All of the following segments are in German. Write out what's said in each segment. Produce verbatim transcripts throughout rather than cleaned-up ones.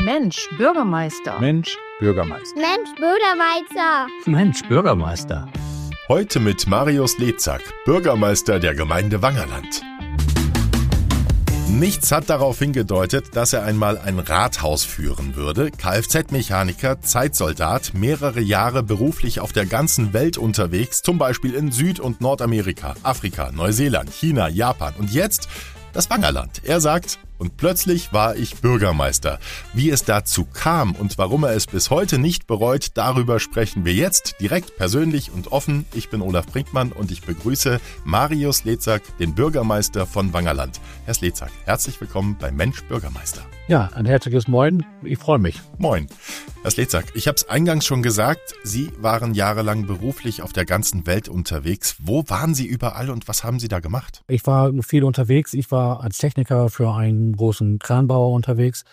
Mensch, Bürgermeister. Mensch, Bürgermeister. Mensch, Bürgermeister. Mensch, Bürgermeister. Heute mit Marius Lezack, Bürgermeister der Gemeinde Wangerland. Nichts hat darauf hingedeutet, dass er einmal ein Rathaus führen würde. Kfz-Mechaniker, Zeitsoldat, mehrere Jahre beruflich auf der ganzen Welt unterwegs, zum Beispiel in Süd- und Nordamerika, Afrika, Neuseeland, China, Japan und jetzt das Wangerland. Er sagt, und plötzlich war ich Bürgermeister. Wie es dazu kam und warum er es bis heute nicht bereut, darüber sprechen wir jetzt direkt persönlich und offen. Ich bin Olaf Brinkmann und ich begrüße Marius Lezack, den Bürgermeister von Wangerland. Herr Lezack, herzlich willkommen bei Mensch Bürgermeister. Ja, ein herzliches Moin, ich freue mich. Moin. Herr Lezack, ich habe es eingangs schon gesagt, Sie waren jahrelang beruflich auf der ganzen Welt unterwegs. Wo waren Sie überall und was haben Sie da gemacht? Ich war viel unterwegs. Ich war als Techniker für einen großen Kranbauer unterwegs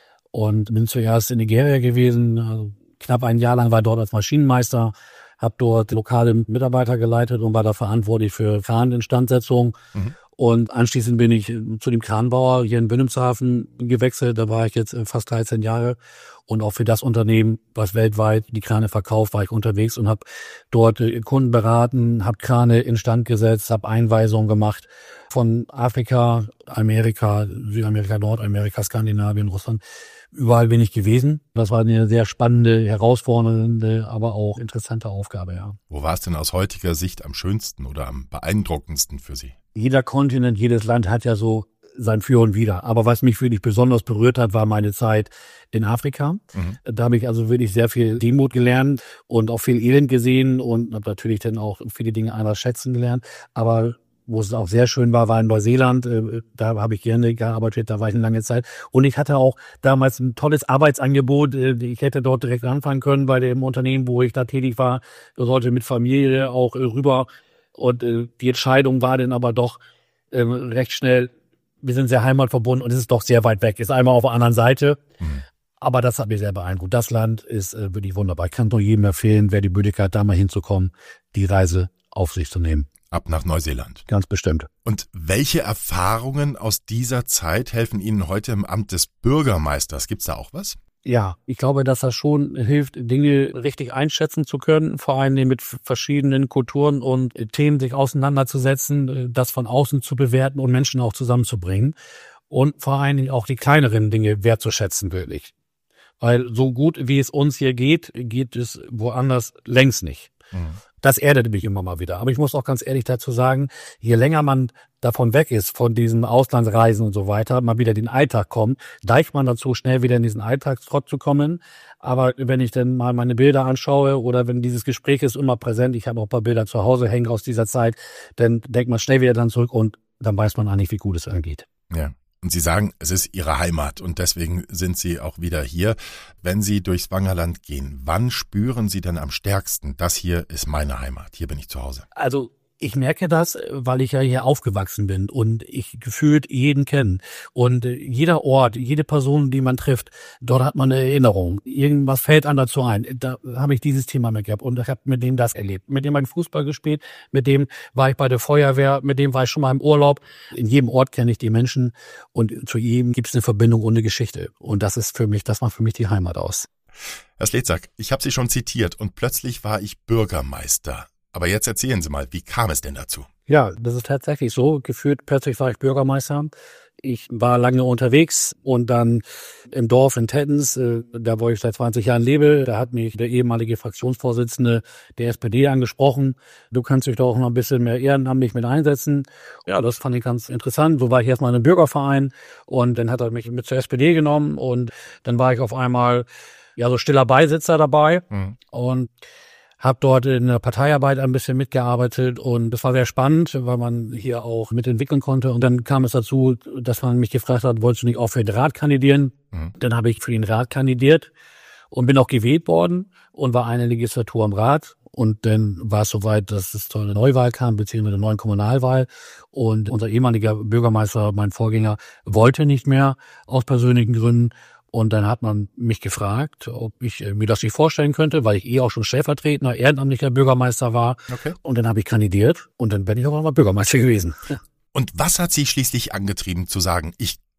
und bin zuerst in Nigeria gewesen. Also knapp ein Jahr lang war ich dort als Maschinenmeister, habe dort lokale Mitarbeiter geleitet und war da verantwortlich für Kraninstandsetzung. Mhm. Und anschließend bin ich zu dem Kranbauer hier in Wilhelmshaven gewechselt. Da war ich jetzt fast dreizehn Jahre. Und auch für das Unternehmen, was weltweit die Krane verkauft, war ich unterwegs und habe dort Kunden beraten, habe Krane instand gesetzt, habe Einweisungen gemacht von Afrika, Amerika, Südamerika, Nordamerika, Skandinavien, Russland. Überall bin ich gewesen. Das war eine sehr spannende, herausfordernde, aber auch interessante Aufgabe, ja. Wo war es denn aus heutiger Sicht am schönsten oder am beeindruckendsten für Sie? Jeder Kontinent, jedes Land hat ja so sein Für und Wider. Aber was mich wirklich besonders berührt hat, war meine Zeit in Afrika. Mhm. Da habe ich also wirklich sehr viel Demut gelernt und auch viel Elend gesehen und habe natürlich dann auch viele Dinge anders schätzen gelernt. Aber wo es auch sehr schön war, war in Neuseeland. Da habe ich gerne gearbeitet, da war ich eine lange Zeit. Und ich hatte auch damals ein tolles Arbeitsangebot. Ich hätte dort direkt anfangen können bei dem Unternehmen, wo ich da tätig war. Ich sollte mit Familie auch rüber. Und die Entscheidung war dann aber doch recht schnell, wir sind sehr heimatverbunden und es ist doch sehr weit weg. Ist einmal auf der anderen Seite. Mhm. Aber das hat mich sehr beeindruckt. Das Land ist wirklich wunderbar. Ich kann nur jedem empfehlen, wer die Möglichkeit hat, da mal hinzukommen, die Reise auf sich zu nehmen. Ab nach Neuseeland. Ganz bestimmt. Und welche Erfahrungen aus dieser Zeit helfen Ihnen heute im Amt des Bürgermeisters? Gibt's da auch was? Ja, ich glaube, dass das schon hilft, Dinge richtig einschätzen zu können, vor allem mit verschiedenen Kulturen und Themen sich auseinanderzusetzen, das von außen zu bewerten und Menschen auch zusammenzubringen und vor allem auch die kleineren Dinge wertzuschätzen wirklich. Weil so gut, wie es uns hier geht, geht es woanders längst nicht. Mhm. Das erdet mich immer mal wieder. Aber ich muss auch ganz ehrlich dazu sagen, je länger man davon weg ist, von diesen Auslandsreisen und so weiter, mal wieder den Alltag kommt, neigt man dazu, schnell wieder in diesen Alltagstrott zu kommen. Aber wenn ich dann mal meine Bilder anschaue oder wenn dieses Gespräch ist immer präsent, ich habe auch ein paar Bilder zu Hause hängen aus dieser Zeit, dann denkt man schnell wieder dann zurück und dann weiß man eigentlich, wie gut es angeht. Ja. Und Sie sagen, es ist Ihre Heimat und deswegen sind Sie auch wieder hier. Wenn Sie durchs Wangerland gehen, wann spüren Sie denn am stärksten, das hier ist meine Heimat, hier bin ich zu Hause? Also ich merke das, weil ich ja hier aufgewachsen bin und ich gefühlt jeden kenne. Und jeder Ort, jede Person, die man trifft, dort hat man eine Erinnerung. Irgendwas fällt einem dazu ein. Da habe ich dieses Thema mit gehabt und ich habe mit dem das erlebt. Mit dem habe ich Fußball gespielt, mit dem war ich bei der Feuerwehr, mit dem war ich schon mal im Urlaub. In jedem Ort kenne ich die Menschen und zu jedem gibt es eine Verbindung und eine Geschichte. Und das ist für mich, das macht für mich die Heimat aus. Herr Lezack, ich habe Sie schon zitiert und plötzlich war ich Bürgermeister. Aber jetzt erzählen Sie mal, wie kam es denn dazu? Ja, das ist tatsächlich so. Gefühlt plötzlich war ich Bürgermeister. Ich war lange unterwegs und dann im Dorf in Tettens, äh, da wo ich seit zwanzig Jahren lebe, da hat mich der ehemalige Fraktionsvorsitzende der S P D angesprochen. Du kannst dich doch auch noch ein bisschen mehr ehrenamtlich mit einsetzen. Ja, das fand ich ganz interessant. So war ich erstmal in einem Bürgerverein und dann hat er mich mit zur S P D genommen und dann war ich auf einmal ja so stiller Beisitzer dabei mhm. und habe dort in der Parteiarbeit ein bisschen mitgearbeitet und das war sehr spannend, weil man hier auch mitentwickeln konnte. Und dann kam es dazu, dass man mich gefragt hat, wolltest du nicht auch für den Rat kandidieren? Mhm. Dann habe ich für den Rat kandidiert und bin auch gewählt worden und war eine Legislatur im Rat. Und dann war es soweit, dass es zu einer Neuwahl kam, beziehungsweise einer neuen Kommunalwahl. Und unser ehemaliger Bürgermeister, mein Vorgänger, wollte nicht mehr aus persönlichen Gründen. Und dann hat man mich gefragt, ob ich mir das nicht vorstellen könnte, weil ich eh auch schon stellvertretender, ehrenamtlicher Bürgermeister war. Okay. Und dann habe ich kandidiert und dann bin ich auch mal Bürgermeister gewesen. Und was hat Sie schließlich angetrieben zu sagen, ich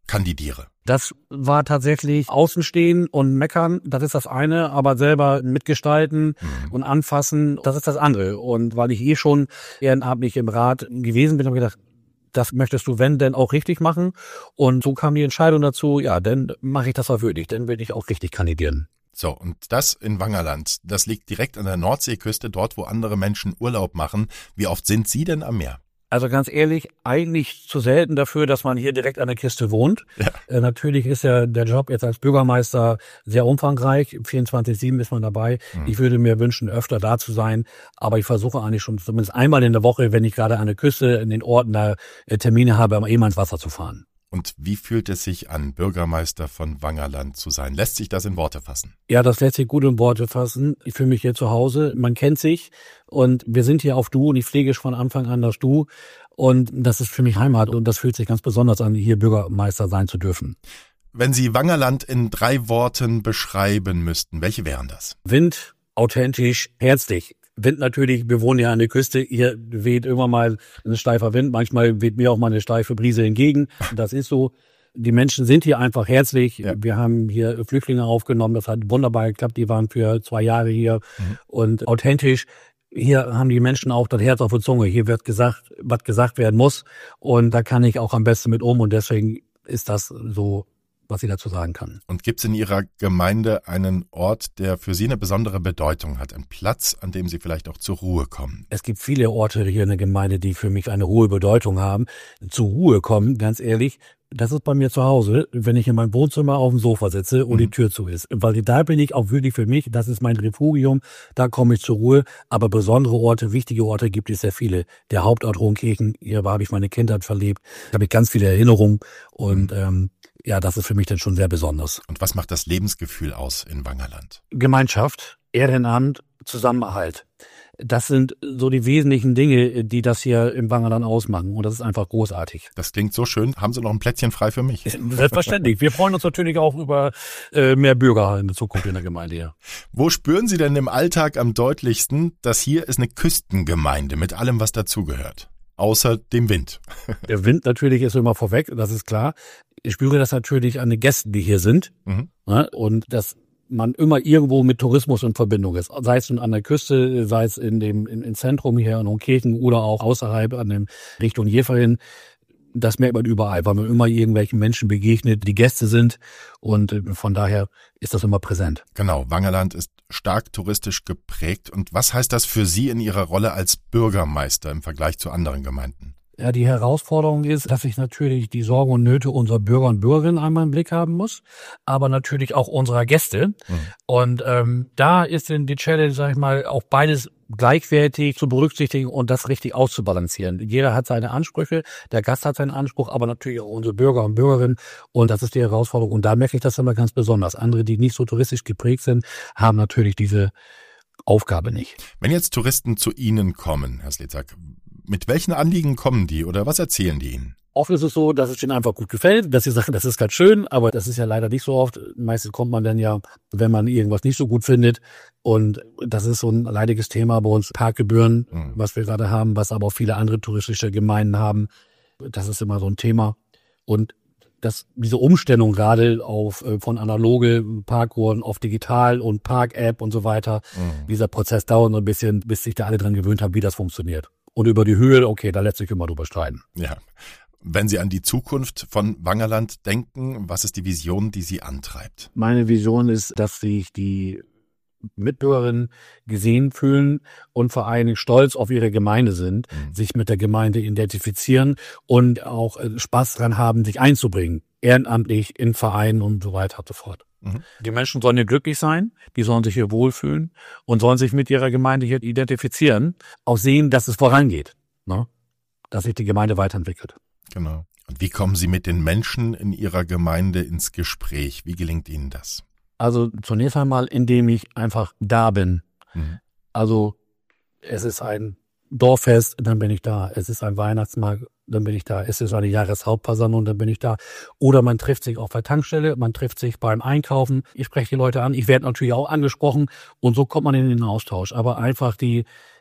kandidiere? Das war tatsächlich Außenstehen und meckern, das ist das eine, aber selber mitgestalten mhm. und anfassen, das ist das andere. Und weil ich eh schon ehrenamtlich im Rat gewesen bin, habe ich gedacht, das möchtest du, wenn, denn auch richtig machen. Und so kam die Entscheidung dazu, ja, dann mache ich das auch wirklich, dann will ich auch richtig kandidieren. So, und das in Wangerland, das liegt direkt an der Nordseeküste, dort, wo andere Menschen Urlaub machen. Wie oft sind Sie denn am Meer? Also ganz ehrlich, eigentlich zu selten dafür, dass man hier direkt an der Küste wohnt. Ja. Äh, natürlich ist ja der Job jetzt als Bürgermeister sehr umfangreich. vierundzwanzig sieben ist man dabei. Mhm. Ich würde mir wünschen, öfter da zu sein. Aber ich versuche eigentlich schon zumindest einmal in der Woche, wenn ich gerade an der Küste in den Orten da äh, Termine habe, immer ins Wasser zu fahren. Und wie fühlt es sich an, Bürgermeister von Wangerland zu sein? Lässt sich das in Worte fassen? Ja, das lässt sich gut in Worte fassen. Ich fühle mich hier zu Hause. Man kennt sich und wir sind hier auf Du und ich pflege von Anfang an das Du. Und das ist für mich Heimat und das fühlt sich ganz besonders an, hier Bürgermeister sein zu dürfen. Wenn Sie Wangerland in drei Worten beschreiben müssten, welche wären das? Wind, authentisch, herzlich. Wind natürlich, wir wohnen ja an der Küste, hier weht immer mal ein steifer Wind, manchmal weht mir auch mal eine steife Brise entgegen, das ist so. Die Menschen sind hier einfach herzlich, ja. Wir haben hier Flüchtlinge aufgenommen, das hat wunderbar geklappt, die waren für zwei Jahre hier mhm. und authentisch. Hier haben die Menschen auch das Herz auf der Zunge, hier wird gesagt, was gesagt werden muss und da kann ich auch am besten mit um und deswegen ist das so, was ich dazu sagen kann. Und gibt es in Ihrer Gemeinde einen Ort, der für Sie eine besondere Bedeutung hat? Einen Platz, an dem Sie vielleicht auch zur Ruhe kommen? Es gibt viele Orte hier in der Gemeinde, die für mich eine hohe Bedeutung haben. Zur Ruhe kommen, ganz ehrlich, das ist bei mir zu Hause, wenn ich in meinem Wohnzimmer auf dem Sofa sitze und mhm. die Tür zu ist. Weil da bin ich auch wirklich für mich, das ist mein Refugium, da komme ich zur Ruhe. Aber besondere Orte, wichtige Orte gibt es sehr viele. Der Hauptort Hohenkirchen, hier habe ich meine Kindheit verlebt, da habe ich ganz viele Erinnerungen und mhm. ähm, ja, das ist für mich dann schon sehr besonders. Und was macht das Lebensgefühl aus in Wangerland? Gemeinschaft, Ehrenamt, Zusammenhalt. Das sind so die wesentlichen Dinge, die das hier im Wangerland ausmachen. Und das ist einfach großartig. Das klingt so schön. Haben Sie noch ein Plätzchen frei für mich? Selbstverständlich. Wir freuen uns natürlich auch über äh, mehr Bürger in der Zukunft in der Gemeinde hier. Wo spüren Sie denn im Alltag am deutlichsten, dass hier ist eine Küstengemeinde mit allem, was dazugehört? Außer dem Wind. Der Wind natürlich ist immer vorweg, das ist klar. Ich spüre das natürlich an den Gästen, die hier sind. Mhm. Ne? Und dass man immer irgendwo mit Tourismus in Verbindung ist. Sei es an der Küste, sei es in dem in, im Zentrum hier in Hohenkirchen oder auch außerhalb an dem Richtung Jeverhin. Das merkt man überall, weil man immer irgendwelchen Menschen begegnet, die Gäste sind. Und von daher ist das immer präsent. Genau, Wangerland ist stark touristisch geprägt. Und was heißt das für Sie in Ihrer Rolle als Bürgermeister im Vergleich zu anderen Gemeinden? Ja, die Herausforderung ist, dass ich natürlich die Sorgen und Nöte unserer Bürger und Bürgerinnen einmal im Blick haben muss, aber natürlich auch unserer Gäste. Mhm. Und ähm, da ist denn die Challenge, sag ich mal, auch beides gleichwertig zu berücksichtigen und das richtig auszubalancieren. Jeder hat seine Ansprüche, der Gast hat seinen Anspruch, aber natürlich auch unsere Bürger und Bürgerinnen. Und das ist die Herausforderung. Und da merke ich das immer ganz besonders. Andere, die nicht so touristisch geprägt sind, haben natürlich diese Aufgabe nicht. Wenn jetzt Touristen zu Ihnen kommen, Herr Slezak, mit welchen Anliegen kommen die oder was erzählen die Ihnen? Oft ist es so, dass es ihnen einfach gut gefällt, dass sie sagen, das ist ganz schön, aber das ist ja leider nicht so oft. Meistens kommt man dann ja, wenn man irgendwas nicht so gut findet. Und das ist so ein leidiges Thema bei uns. Parkgebühren, mhm. was wir gerade haben, was aber auch viele andere touristische Gemeinden haben. Das ist immer so ein Thema. Und dass diese Umstellung gerade auf von analoge Parkuhren auf digital und Park-App und so weiter, mhm. dieser Prozess dauert noch ein bisschen, bis sich da alle dran gewöhnt haben, wie das funktioniert. Und über die Höhe, okay, da lässt sich immer drüber streiten. Ja. Wenn Sie an die Zukunft von Wangerland denken, was ist die Vision, die Sie antreibt? Meine Vision ist, dass sich die Mitbürgerinnen gesehen fühlen und vor allem stolz auf ihre Gemeinde sind, mhm. sich mit der Gemeinde identifizieren und auch Spaß dran haben, sich einzubringen, ehrenamtlich in Vereinen und so weiter und so fort. Mhm. Die Menschen sollen hier glücklich sein, die sollen sich hier wohlfühlen und sollen sich mit ihrer Gemeinde hier identifizieren, auch sehen, dass es vorangeht, ne? Dass sich die Gemeinde weiterentwickelt. Genau. Und wie kommen Sie mit den Menschen in Ihrer Gemeinde ins Gespräch? Wie gelingt Ihnen das? Also zunächst einmal, indem ich einfach da bin. Mhm. Also es ist ein Dorffest, dann bin ich da. Es ist ein Weihnachtsmarkt, dann bin ich da. Es ist eine Jahreshauptversammlung, dann bin ich da. Oder man trifft sich auf der Tankstelle, man trifft sich beim Einkaufen. Ich spreche die Leute an. Ich werde natürlich auch angesprochen und so kommt man in den Austausch. Aber einfach die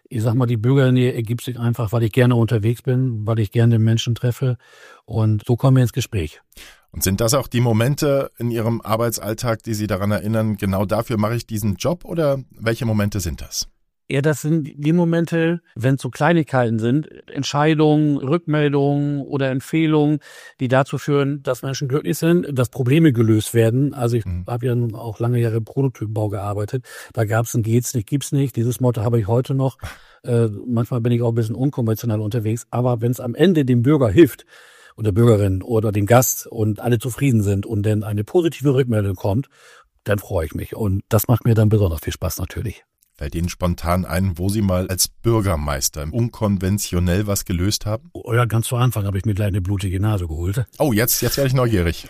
Ich sag mal, die Bürgernähe ergibt sich einfach, weil ich gerne unterwegs bin, weil ich gerne Menschen treffe und so kommen wir ins Gespräch. Und sind das auch die Momente in Ihrem Arbeitsalltag, die Sie daran erinnern, genau dafür mache ich diesen Job, oder welche Momente sind das? Ja, das sind die Momente, wenn es so Kleinigkeiten sind, Entscheidungen, Rückmeldungen oder Empfehlungen, die dazu führen, dass Menschen glücklich sind, dass Probleme gelöst werden. Also ich mhm. habe ja nun auch lange Jahre im Prototypenbau gearbeitet. Da gab es ein geht's nicht, gibt's nicht. Dieses Motto habe ich heute noch. Äh, manchmal bin ich auch ein bisschen unkonventionell unterwegs. Aber wenn es am Ende dem Bürger hilft oder Bürgerin oder dem Gast und alle zufrieden sind und dann eine positive Rückmeldung kommt, dann freue ich mich. Und das macht mir dann besonders viel Spaß natürlich. Fällt Ihnen spontan ein, wo Sie mal als Bürgermeister unkonventionell was gelöst haben? Oh ja, ganz zu Anfang habe ich mir gleich eine blutige Nase geholt. Oh, jetzt, jetzt werde ich neugierig.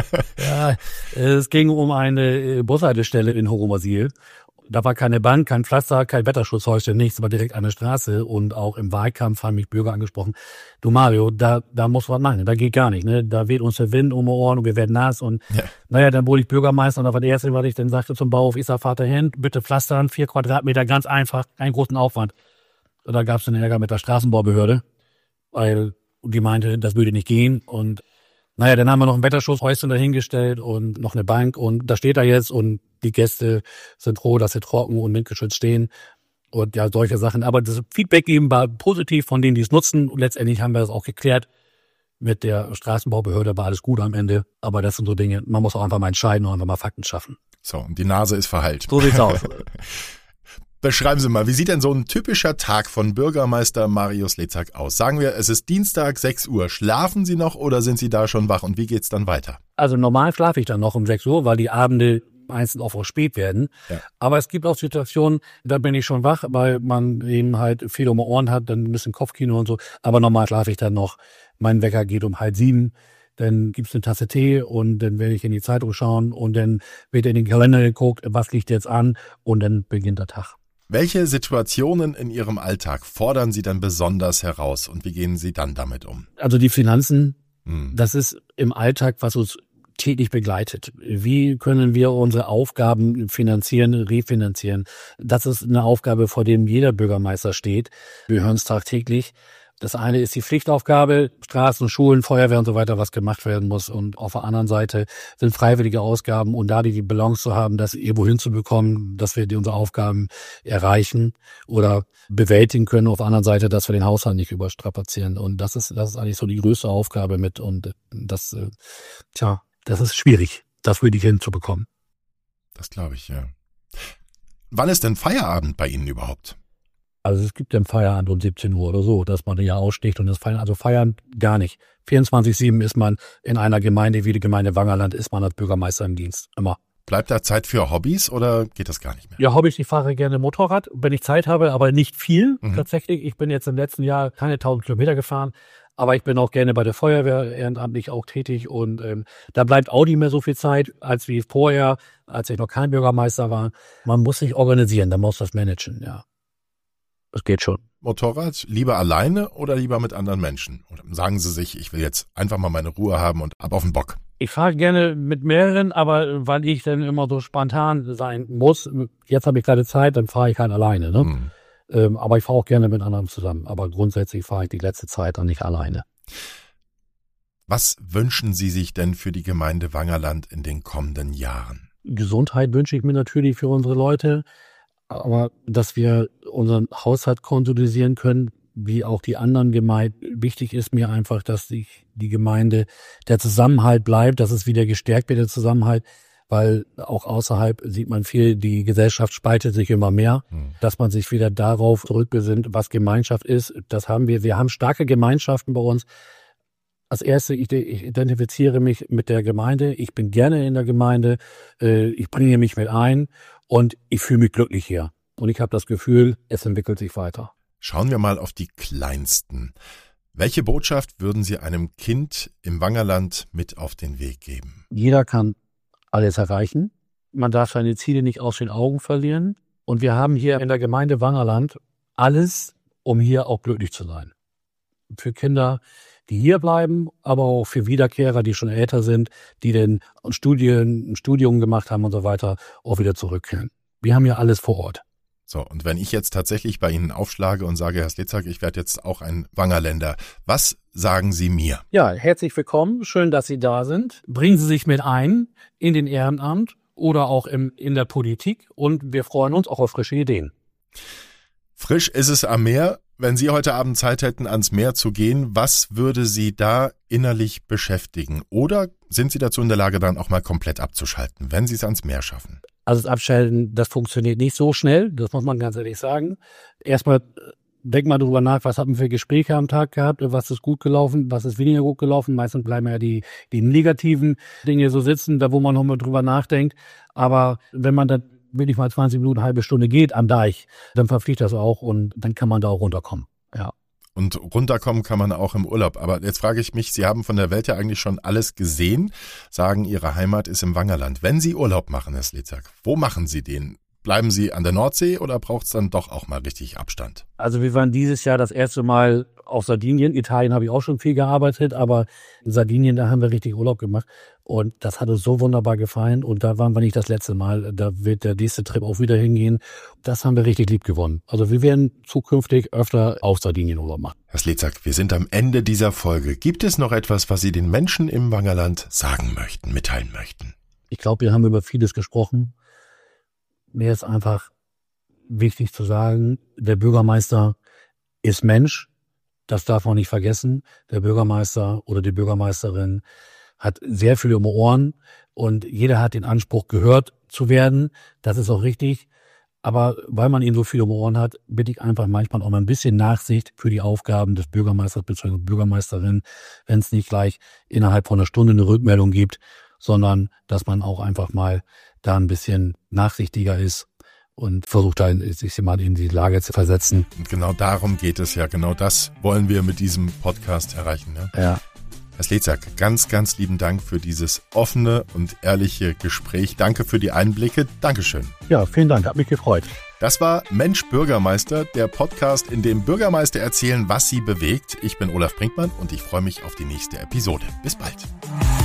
Ja, es ging um eine Bushaltestelle in Horumersiel. Da war keine Bank, kein Pflaster, kein Wetterschutzhäuschen, nichts, aber direkt an der Straße. Und auch im Wahlkampf haben mich Bürger angesprochen. Du Mario, da da muss was machen, da geht gar nicht. Ne? Da weht uns der Wind um die Ohren und wir werden nass. Und ja. naja, dann wurde ich Bürgermeister und das war das Erste, was ich dann sagte zum Bauhof, ich sag, Vater hin, bitte pflastern, vier Quadratmeter, ganz einfach, keinen großen Aufwand. Und da gab es einen Ärger mit der Straßenbaubehörde, weil die meinte, das würde nicht gehen. Und naja, dann haben wir noch ein Wetterschutzhäuschen dahingestellt und noch eine Bank und da steht er jetzt und die Gäste sind froh, dass sie trocken und windgeschützt stehen und ja, solche Sachen. Aber das Feedback geben war positiv von denen, die es nutzen und letztendlich haben wir das auch geklärt. Mit der Straßenbaubehörde war alles gut am Ende, aber das sind so Dinge, man muss auch einfach mal entscheiden und einfach mal Fakten schaffen. So, und die Nase ist verheilt. So sieht's aus. Beschreiben Sie mal, wie sieht denn so ein typischer Tag von Bürgermeister Mario Slezak aus? Sagen wir, es ist Dienstag, sechs Uhr. Schlafen Sie noch oder sind Sie da schon wach und wie geht's dann weiter? Also normal schlafe ich dann noch um sechs Uhr, weil die Abende meistens auch spät werden. Ja. Aber es gibt auch Situationen, da bin ich schon wach, weil man eben halt viel um die Ohren hat, dann ein bisschen Kopfkino und so. Aber normal schlafe ich dann noch. Mein Wecker geht um halb sieben. Dann gibt's eine Tasse Tee und dann werde ich in die Zeitung schauen und dann wird in den Kalender geguckt, was liegt jetzt an und dann beginnt der Tag. Welche Situationen in Ihrem Alltag fordern Sie dann besonders heraus und wie gehen Sie dann damit um? Also die Finanzen, hm. das ist im Alltag, was uns täglich begleitet. Wie können wir unsere Aufgaben finanzieren, refinanzieren? Das ist eine Aufgabe, vor dem jeder Bürgermeister steht. Wir hören es tagtäglich. Das eine ist die Pflichtaufgabe, Straßen, Schulen, Feuerwehr und so weiter, was gemacht werden muss. Und auf der anderen Seite sind freiwillige Ausgaben und da die, die Balance zu haben, das irgendwo hinzubekommen, dass wir die unsere Aufgaben erreichen oder bewältigen können. Auf der anderen Seite, dass wir den Haushalt nicht überstrapazieren. Und das ist, das ist eigentlich so die größte Aufgabe mit. Und das, äh, tja, das ist schwierig, das wirklich hinzubekommen. Das glaube ich, ja. Wann ist denn Feierabend bei Ihnen überhaupt? Also es gibt ja einen Feierabend um siebzehn Uhr oder so, dass man ja aussticht und das Feiern, also feiern gar nicht. vierundzwanzig sieben ist man in einer Gemeinde wie die Gemeinde Wangerland, ist man als Bürgermeister im Dienst, immer. Bleibt da Zeit für Hobbys oder geht das gar nicht mehr? Ja, Hobbys, ich fahre gerne Motorrad, wenn ich Zeit habe, aber nicht viel mhm. tatsächlich. Ich bin jetzt im letzten Jahr keine tausend Kilometer gefahren, aber ich bin auch gerne bei der Feuerwehr ehrenamtlich auch tätig und ähm, da bleibt auch nicht mehr so viel Zeit, als wie vorher, als ich noch kein Bürgermeister war. Man muss sich organisieren, man muss das managen, ja. Das geht schon. Motorrad lieber alleine oder lieber mit anderen Menschen? Oder sagen Sie sich, ich will jetzt einfach mal meine Ruhe haben und ab auf den Bock? Ich fahre gerne mit mehreren, aber weil ich dann immer so spontan sein muss, jetzt habe ich gerade Zeit, dann fahre ich halt alleine. Ne? Hm. Ähm, aber ich fahre auch gerne mit anderen zusammen. Aber grundsätzlich fahre ich die letzte Zeit dann nicht alleine. Was wünschen Sie sich denn für die Gemeinde Wangerland in den kommenden Jahren? Gesundheit wünsche ich mir natürlich für unsere Leute. Aber dass wir unseren Haushalt konsolidieren können, wie auch die anderen Gemeinden. Wichtig ist mir einfach, dass die, die Gemeinde, der Zusammenhalt bleibt, dass es wieder gestärkt wird, der Zusammenhalt, weil auch außerhalb sieht man viel, die Gesellschaft spaltet sich immer mehr, hm. dass man sich wieder darauf zurückbesinnt, was Gemeinschaft ist. Das haben wir. Wir haben starke Gemeinschaften bei uns. Als Erste, ich identifiziere mich mit der Gemeinde. Ich bin gerne in der Gemeinde. Ich bringe mich mit ein und ich fühle mich glücklich hier. Und ich habe das Gefühl, es entwickelt sich weiter. Schauen wir mal auf die Kleinsten. Welche Botschaft würden Sie einem Kind im Wangerland mit auf den Weg geben? Jeder kann alles erreichen. Man darf seine Ziele nicht aus den Augen verlieren. Und wir haben hier in der Gemeinde Wangerland alles, um hier auch glücklich zu sein. Für Kinder, die hier bleiben, aber auch für Wiederkehrer, die schon älter sind, die denn Studien, ein Studium gemacht haben und so weiter, auch wieder zurückkehren. Wir haben ja alles vor Ort. So, und wenn ich jetzt tatsächlich bei Ihnen aufschlage und sage, Herr Slezak, ich werde jetzt auch ein Wangerländer, was sagen Sie mir? Ja, herzlich willkommen. Schön, dass Sie da sind. Bringen Sie sich mit ein in den Ehrenamt oder auch im, in der Politik und wir freuen uns auch auf frische Ideen. Frisch ist es am Meer. Wenn Sie heute Abend Zeit hätten, ans Meer zu gehen, was würde Sie da innerlich beschäftigen? Oder sind Sie dazu in der Lage, dann auch mal komplett abzuschalten, wenn Sie es ans Meer schaffen? Also das Abschalten, das funktioniert nicht so schnell, das muss man ganz ehrlich sagen. Erstmal denk mal drüber nach, was haben wir für Gespräche am Tag gehabt, was ist gut gelaufen, was ist weniger gut gelaufen. Meistens bleiben ja die, die negativen Dinge so sitzen, da wo man nochmal drüber nachdenkt. Aber wenn man dann wirklich mal zwanzig Minuten, eine halbe Stunde geht am Deich, dann verfliegt das auch und dann kann man da auch runterkommen. Ja. Und runterkommen kann man auch im Urlaub. Aber jetzt frage ich mich, Sie haben von der Welt ja eigentlich schon alles gesehen, sagen, Ihre Heimat ist im Wangerland. Wenn Sie Urlaub machen, Herr Slezak, wo machen Sie den? Bleiben Sie an der Nordsee oder braucht es dann doch auch mal richtig Abstand? Also wir waren dieses Jahr das erste Mal auf Sardinien. Italien habe ich auch schon viel gearbeitet, aber in Sardinien, da haben wir richtig Urlaub gemacht. Und das hat uns so wunderbar gefallen. Und da waren wir nicht das letzte Mal. Da wird der nächste Trip auch wieder hingehen. Das haben wir richtig lieb gewonnen. Also wir werden zukünftig öfter auf Sardinien Urlaub machen. Herr Slezak, wir sind am Ende dieser Folge. Gibt es noch etwas, was Sie den Menschen im Wangerland sagen möchten, mitteilen möchten? Ich glaube, wir haben über vieles gesprochen. Mir ist einfach wichtig zu sagen, der Bürgermeister ist Mensch. Das darf man nicht vergessen. Der Bürgermeister oder die Bürgermeisterin hat sehr viel um die Ohren und jeder hat den Anspruch, gehört zu werden. Das ist auch richtig. Aber weil man eben so viel um die Ohren hat, bitte ich einfach manchmal auch mal ein bisschen Nachsicht für die Aufgaben des Bürgermeisters bzw. Bürgermeisterin, wenn es nicht gleich innerhalb von einer Stunde eine Rückmeldung gibt, sondern dass man auch einfach mal da ein bisschen nachsichtiger ist und versucht da sich mal in die Lage zu versetzen. Und genau darum geht es ja. Genau das wollen wir mit diesem Podcast erreichen. Ne? Ja. Herr Slezak, ganz, ganz lieben Dank für dieses offene und ehrliche Gespräch. Danke für die Einblicke. Dankeschön. Ja, vielen Dank. Hat mich gefreut. Das war Mensch Bürgermeister, der Podcast, in dem Bürgermeister erzählen, was sie bewegt. Ich bin Olaf Brinkmann und ich freue mich auf die nächste Episode. Bis bald.